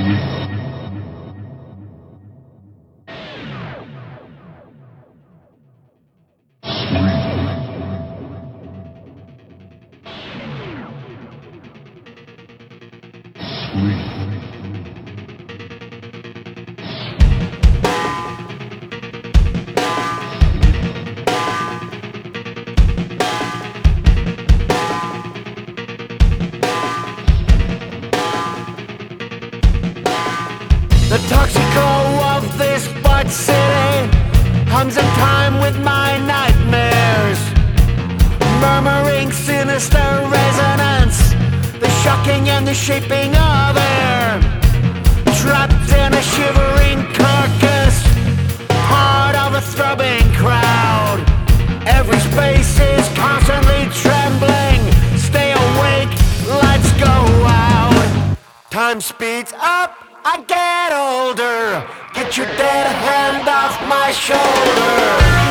The toxico of this bud city hums in time with my nightmares, murmuring sinister resonance, the shocking and the shaping of air. Trapped in a shivering carcass, part of a throbbing crowd. Every space is constantly trembling. Stay awake, lights go out. Time speeds up, I get older. Get your dead hand off my shoulder.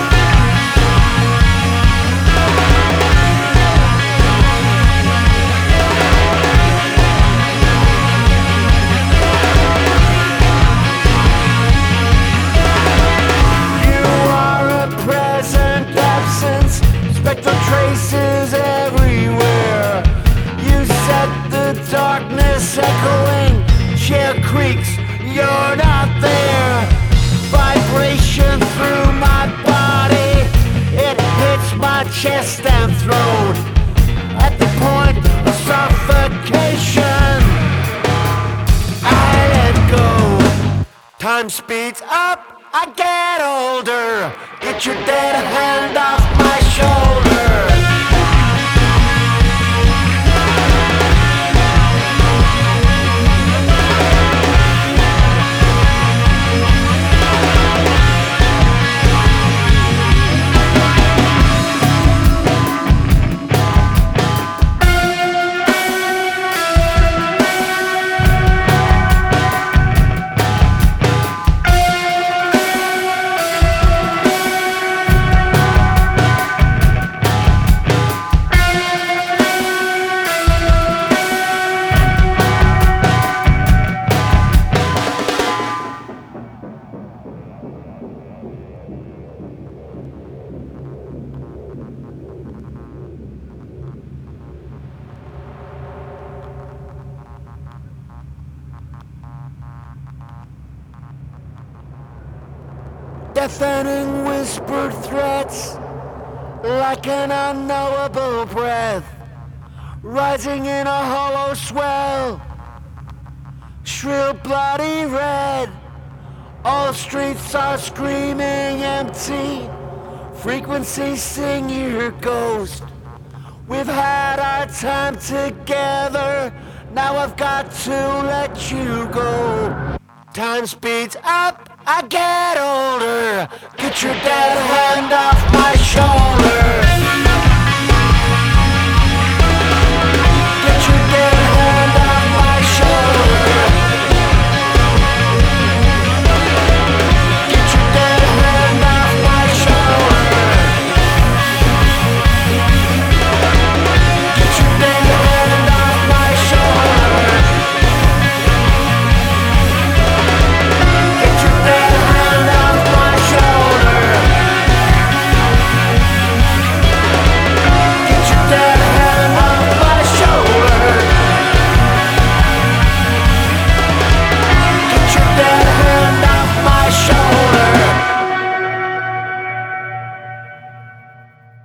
Spectral traces everywhere. You set the darkness echoing. Chair creaks, you're not there. Vibration through my body, it hits my chest and throat. At the point of suffocation, I let go. Time speeds up, I get older. Get your dead hand off my shoulder. Deafening whispered threats, like an unknowable breath, rising in a hollow swell, shrill bloody red. All streets are screaming empty, frequencies sing your ghost. We've had our time together, now I've got to let you go. Time speeds up, I get older. Get your dead hand off my shoulder.